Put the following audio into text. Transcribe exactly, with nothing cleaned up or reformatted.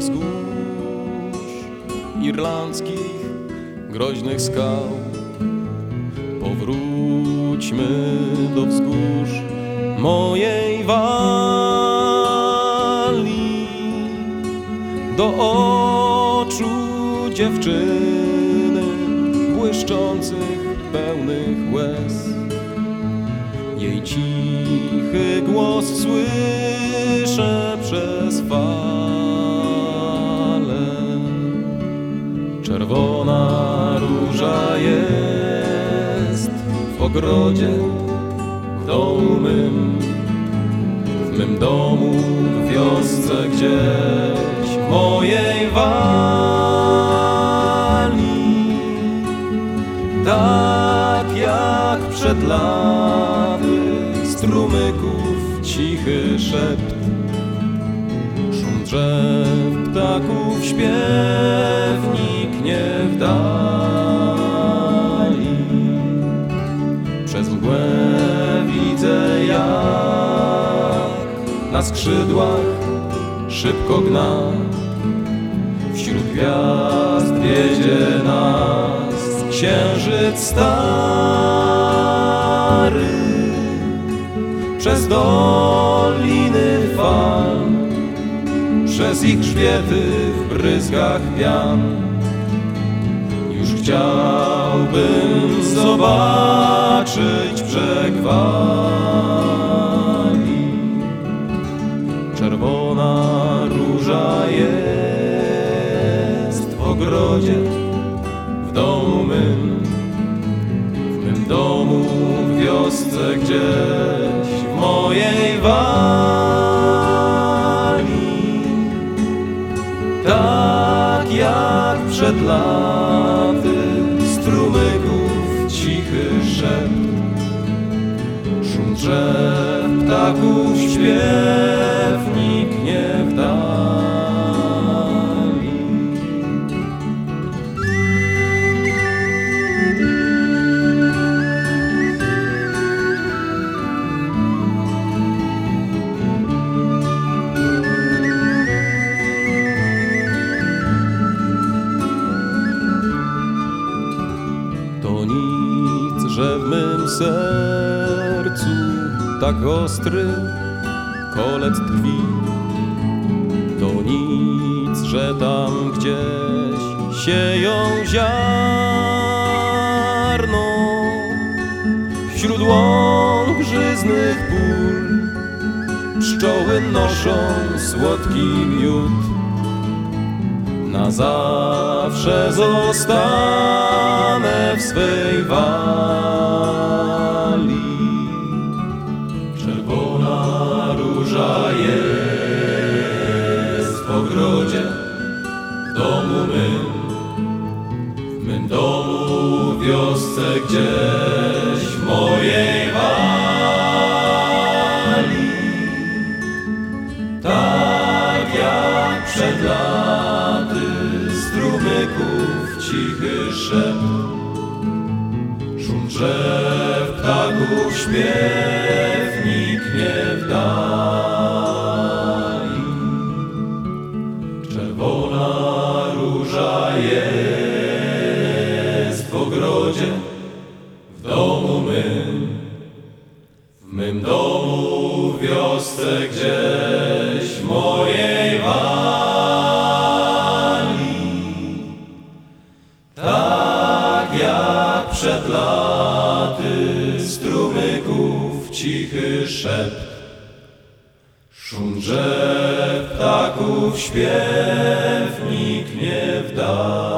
wzgórz irlandzkich, groźnych skał. Powróćmy do wzgórz mojej Walii, do oczu dziewczyny błyszczących, pełnych łez. Jej cichy głos słyszę przez fale. Czerwona róża jest w ogrodzie, w domu mym, w mym domu, w wiosce gdzieś, w mojej Walii. Tak jak przed laty strumyków cichy szept, szum drzew, ptaków śpiew niknie w dali. Przez mgłę widzę, jak na skrzydłach szybko gna, wśród gwiazd wiedzie nas księżyc stary. Przez doliny fal, przez ich grzbiety w bryzgach pian, już chciałbym zobaczyć brzeg Walii. Czerwona róża jest w ogrodzie, w domu mym, w mym domu, w wiosce gdzieś, w mojej Walii. Tak jak przed laty strumyków cichy szept, szum drzew, ptaków śpiew niknie w dali. To nic, że w mym sercu tak ostry kolec tkwi. To nic, że tam gdzieś sieją ziarno wśród łąk żyznych pól. Pszczoły noszą słodki miód. Na zawsze zostanę w swej Walii. Czerwona róża jest w ogrodzie, w domu mym, w mym domu, w wiosce gdzieś, w mojej Walii. Tak jak przed laty strumyków cichy szept, szum drzew, ptaków śpiew niknie w dali. Czerwona róża jest w ogrodzie, w domu mym, w mym domu, w wiosce gdzieś, w mojej Walii. Tak jak przed laty strumyków cichy szept, szum drzew, ptaków śpiew niknie w dali.